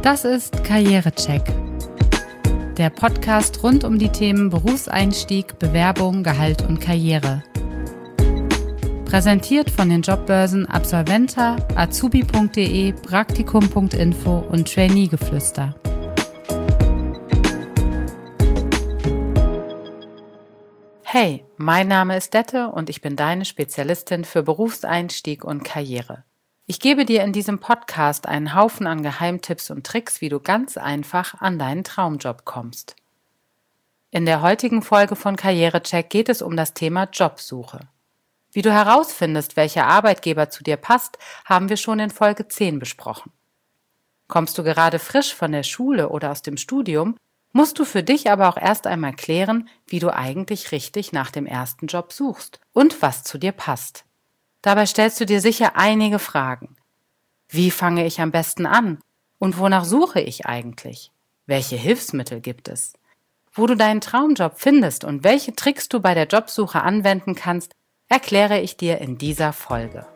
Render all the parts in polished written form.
Das ist Karrierecheck, der Podcast rund um die Themen Berufseinstieg, Bewerbung, Gehalt und Karriere. Präsentiert von den Jobbörsen Absolventa, azubi.de, praktikum.info und Trainee-Geflüster. Hey, mein Name ist Dette und ich bin deine Spezialistin für Berufseinstieg und Karriere. Ich gebe dir in diesem Podcast einen Haufen an Geheimtipps und Tricks, wie du ganz einfach an deinen Traumjob kommst. In der heutigen Folge von Karrierecheck geht es um das Thema Jobsuche. Wie du herausfindest, welcher Arbeitgeber zu dir passt, haben wir schon in Folge 10 besprochen. Kommst du gerade frisch von der Schule oder aus dem Studium, musst du für dich aber auch erst einmal klären, wie du eigentlich richtig nach dem ersten Job suchst und was zu dir passt. Dabei stellst du dir sicher einige Fragen. Wie fange ich am besten an? Und wonach suche ich eigentlich? Welche Hilfsmittel gibt es? Wo du deinen Traumjob findest und welche Tricks du bei der Jobsuche anwenden kannst, erkläre ich dir in dieser Folge.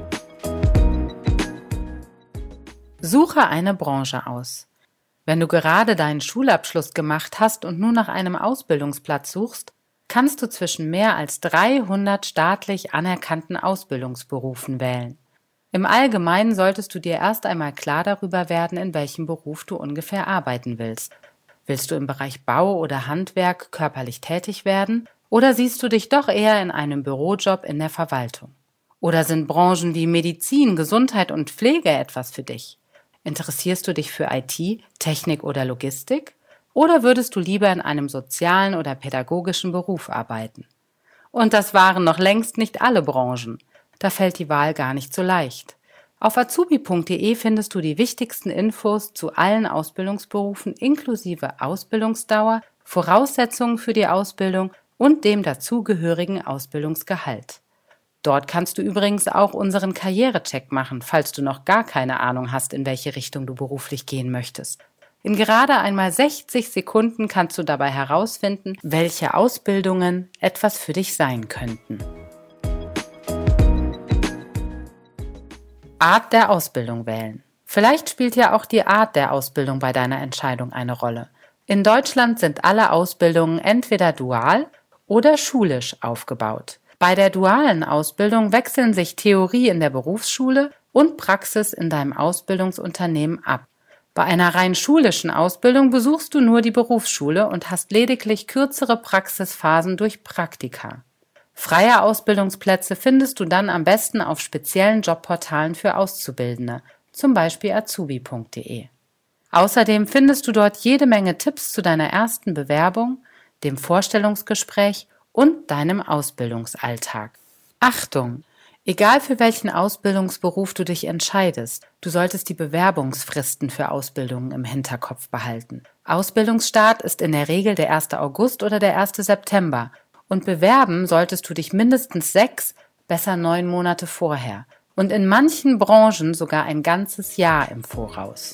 Suche eine Branche aus. Wenn du gerade deinen Schulabschluss gemacht hast und nun nach einem Ausbildungsplatz suchst, kannst du zwischen mehr als 300 staatlich anerkannten Ausbildungsberufen wählen. Im Allgemeinen solltest du dir erst einmal klar darüber werden, in welchem Beruf du ungefähr arbeiten willst. Willst du im Bereich Bau oder Handwerk körperlich tätig werden oder siehst du dich doch eher in einem Bürojob in der Verwaltung? Oder sind Branchen wie Medizin, Gesundheit und Pflege etwas für dich? Interessierst du dich für IT, Technik oder Logistik? Oder würdest du lieber in einem sozialen oder pädagogischen Beruf arbeiten? Und das waren noch längst nicht alle Branchen. Da fällt die Wahl gar nicht so leicht. Auf azubi.de findest du die wichtigsten Infos zu allen Ausbildungsberufen inklusive Ausbildungsdauer, Voraussetzungen für die Ausbildung und dem dazugehörigen Ausbildungsgehalt. Dort kannst du übrigens auch unseren Karrierecheck machen, falls du noch gar keine Ahnung hast, in welche Richtung du beruflich gehen möchtest. In gerade einmal 60 Sekunden kannst du dabei herausfinden, welche Ausbildungen etwas für dich sein könnten. Art der Ausbildung wählen. Vielleicht spielt ja auch die Art der Ausbildung bei deiner Entscheidung eine Rolle. In Deutschland sind alle Ausbildungen entweder dual oder schulisch aufgebaut. Bei der dualen Ausbildung wechseln sich Theorie in der Berufsschule und Praxis in deinem Ausbildungsunternehmen ab. Bei einer rein schulischen Ausbildung besuchst du nur die Berufsschule und hast lediglich kürzere Praxisphasen durch Praktika. Freie Ausbildungsplätze findest du dann am besten auf speziellen Jobportalen für Auszubildende, zum Beispiel azubi.de. Außerdem findest du dort jede Menge Tipps zu deiner ersten Bewerbung, dem Vorstellungsgespräch und deinem Ausbildungsalltag. Achtung! Egal für welchen Ausbildungsberuf du dich entscheidest, du solltest die Bewerbungsfristen für Ausbildungen im Hinterkopf behalten. Ausbildungsstart ist in der Regel der 1. August oder der 1. September und bewerben solltest du dich mindestens 6, besser 9 Monate vorher und in manchen Branchen sogar ein ganzes Jahr im Voraus.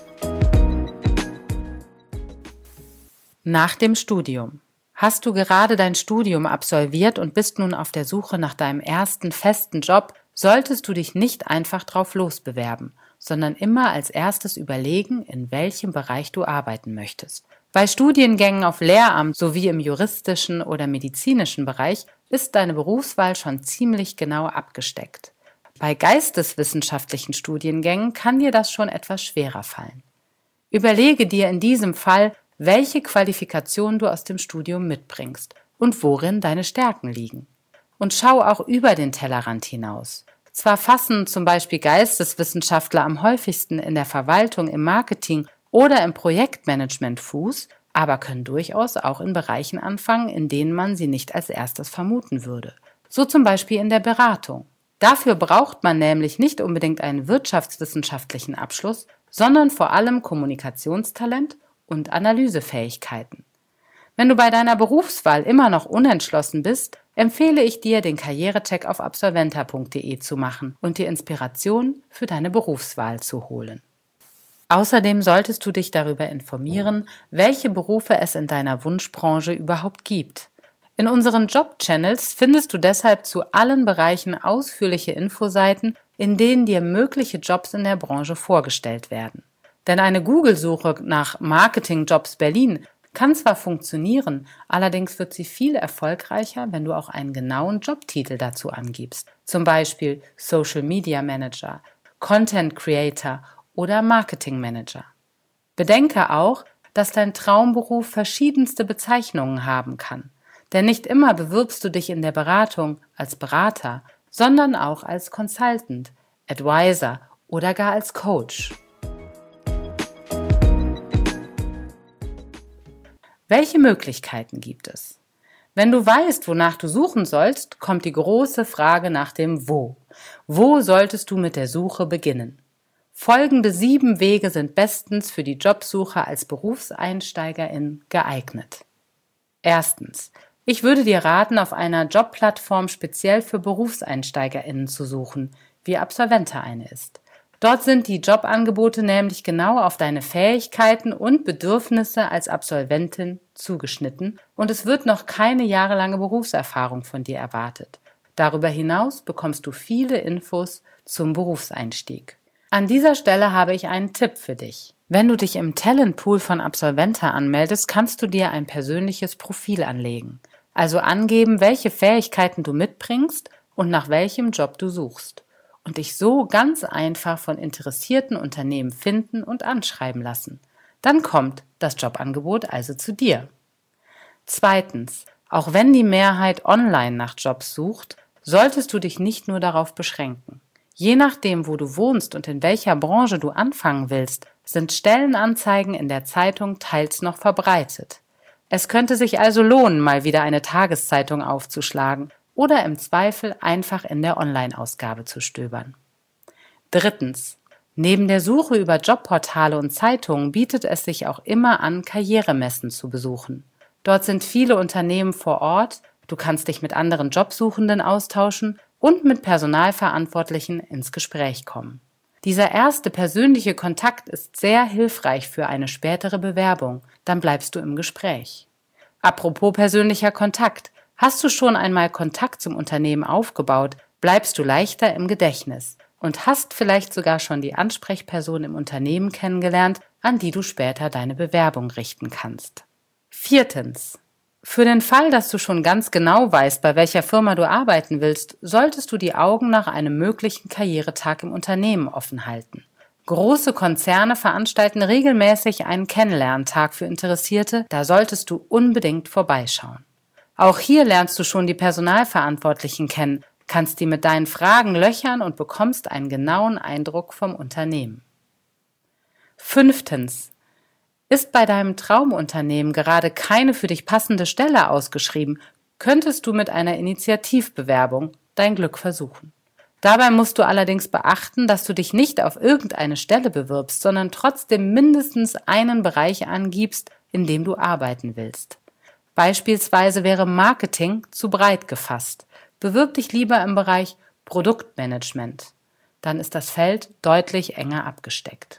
Nach dem Studium. Hast du gerade dein Studium absolviert und bist nun auf der Suche nach deinem ersten festen Job, solltest du dich nicht einfach drauf losbewerben, sondern immer als erstes überlegen, in welchem Bereich du arbeiten möchtest. Bei Studiengängen auf Lehramt sowie im juristischen oder medizinischen Bereich ist deine Berufswahl schon ziemlich genau abgesteckt. Bei geisteswissenschaftlichen Studiengängen kann dir das schon etwas schwerer fallen. Überlege dir in diesem Fall, welche Qualifikation du aus dem Studium mitbringst und worin deine Stärken liegen. Und schau auch über den Tellerrand hinaus. Zwar fassen zum Beispiel Geisteswissenschaftler am häufigsten in der Verwaltung, im Marketing oder im Projektmanagement Fuß, aber können durchaus auch in Bereichen anfangen, in denen man sie nicht als erstes vermuten würde. So zum Beispiel in der Beratung. Dafür braucht man nämlich nicht unbedingt einen wirtschaftswissenschaftlichen Abschluss, sondern vor allem Kommunikationstalent und Analysefähigkeiten. Wenn du bei deiner Berufswahl immer noch unentschlossen bist, empfehle ich dir, den Karrierecheck auf absolventa.de zu machen und dir Inspiration für deine Berufswahl zu holen. Außerdem solltest du dich darüber informieren, welche Berufe es in deiner Wunschbranche überhaupt gibt. In unseren Job-Channels findest du deshalb zu allen Bereichen ausführliche Infoseiten, in denen dir mögliche Jobs in der Branche vorgestellt werden. Denn eine Google-Suche nach Marketingjobs Berlin kann zwar funktionieren, allerdings wird sie viel erfolgreicher, wenn du auch einen genauen Jobtitel dazu angibst. Zum Beispiel Social Media Manager, Content Creator oder Marketing Manager. Bedenke auch, dass dein Traumberuf verschiedenste Bezeichnungen haben kann. Denn nicht immer bewirbst du dich in der Beratung als Berater, sondern auch als Consultant, Advisor oder gar als Coach. Welche Möglichkeiten gibt es? Wenn du weißt, wonach du suchen sollst, kommt die große Frage nach dem Wo. Wo solltest du mit der Suche beginnen? Folgende 7 Wege sind bestens für die Jobsuche als Berufseinsteigerin geeignet. Erstens. Ich würde dir raten, auf einer Jobplattform speziell für BerufseinsteigerInnen zu suchen, wie Absolventa eine ist. Dort sind die Jobangebote nämlich genau auf deine Fähigkeiten und Bedürfnisse als Absolventin zugeschnitten und es wird noch keine jahrelange Berufserfahrung von dir erwartet. Darüber hinaus bekommst du viele Infos zum Berufseinstieg. An dieser Stelle habe ich einen Tipp für dich. Wenn du dich im Talentpool von Absolventa anmeldest, kannst du dir ein persönliches Profil anlegen. Also angeben, welche Fähigkeiten du mitbringst und nach welchem Job du suchst. Und dich so ganz einfach von interessierten Unternehmen finden und anschreiben lassen. Dann kommt das Jobangebot also zu dir. Zweitens, auch wenn die Mehrheit online nach Jobs sucht, solltest du dich nicht nur darauf beschränken. Je nachdem, wo du wohnst und in welcher Branche du anfangen willst, sind Stellenanzeigen in der Zeitung teils noch verbreitet. Es könnte sich also lohnen, mal wieder eine Tageszeitung aufzuschlagen oder im Zweifel einfach in der Online-Ausgabe zu stöbern. Drittens. Neben der Suche über Jobportale und Zeitungen bietet es sich auch immer an, Karrieremessen zu besuchen. Dort sind viele Unternehmen vor Ort, du kannst dich mit anderen Jobsuchenden austauschen und mit Personalverantwortlichen ins Gespräch kommen. Dieser erste persönliche Kontakt ist sehr hilfreich für eine spätere Bewerbung, dann bleibst du im Gespräch. Apropos persönlicher Kontakt, hast du schon einmal Kontakt zum Unternehmen aufgebaut, bleibst du leichter im Gedächtnis und hast vielleicht sogar schon die Ansprechperson im Unternehmen kennengelernt, an die du später deine Bewerbung richten kannst. Viertens. Für den Fall, dass du schon ganz genau weißt, bei welcher Firma du arbeiten willst, solltest du die Augen nach einem möglichen Karrieretag im Unternehmen offen halten. Große Konzerne veranstalten regelmäßig einen Kennenlerntag für Interessierte, da solltest du unbedingt vorbeischauen. Auch hier lernst du schon die Personalverantwortlichen kennen, kannst die mit deinen Fragen löchern und bekommst einen genauen Eindruck vom Unternehmen. Fünftens. Ist bei deinem Traumunternehmen gerade keine für dich passende Stelle ausgeschrieben, könntest du mit einer Initiativbewerbung dein Glück versuchen. Dabei musst du allerdings beachten, dass du dich nicht auf irgendeine Stelle bewirbst, sondern trotzdem mindestens einen Bereich angibst, in dem du arbeiten willst. Beispielsweise wäre Marketing zu breit gefasst. Bewirb dich lieber im Bereich Produktmanagement. Dann ist das Feld deutlich enger abgesteckt.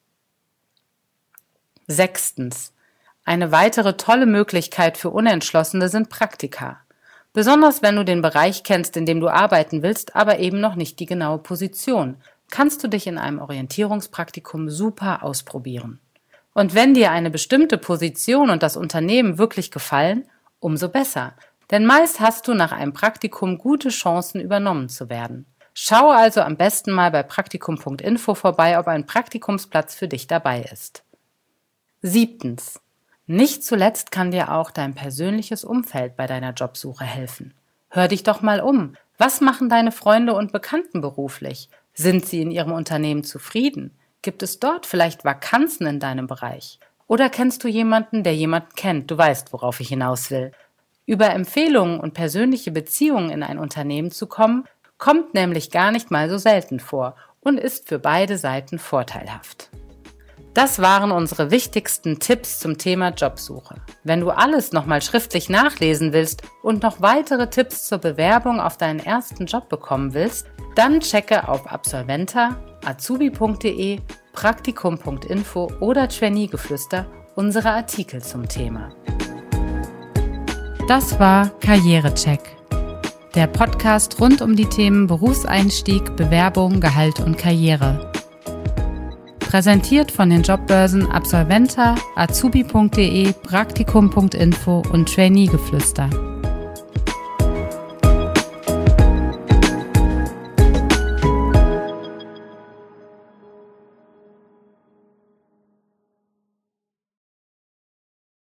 Sechstens. Eine weitere tolle Möglichkeit für Unentschlossene sind Praktika. Besonders wenn du den Bereich kennst, in dem du arbeiten willst, aber eben noch nicht die genaue Position, kannst du dich in einem Orientierungspraktikum super ausprobieren. Und wenn dir eine bestimmte Position und das Unternehmen wirklich gefallen, umso besser. Denn meist hast du nach einem Praktikum gute Chancen, übernommen zu werden. Schau also am besten mal bei praktikum.info vorbei, ob ein Praktikumsplatz für dich dabei ist. Siebtens. Nicht zuletzt kann dir auch dein persönliches Umfeld bei deiner Jobsuche helfen. Hör dich doch mal um. Was machen deine Freunde und Bekannten beruflich? Sind sie in ihrem Unternehmen zufrieden? Gibt es dort vielleicht Vakanzen in deinem Bereich? Oder kennst du jemanden, der jemanden kennt? Du weißt, worauf ich hinaus will. Über Empfehlungen und persönliche Beziehungen in ein Unternehmen zu kommen, kommt nämlich gar nicht mal so selten vor und ist für beide Seiten vorteilhaft. Das waren unsere wichtigsten Tipps zum Thema Jobsuche. Wenn du alles nochmal schriftlich nachlesen willst und noch weitere Tipps zur Bewerbung auf deinen ersten Job bekommen willst, dann checke auf Absolventa, azubi.de, praktikum.info oder Trainee-Geflüster unsere Artikel zum Thema. Das war Karrierecheck, der Podcast rund um die Themen Berufseinstieg, Bewerbung, Gehalt und Karriere. Präsentiert von den Jobbörsen Absolventa, azubi.de, praktikum.info und Trainee-Geflüster.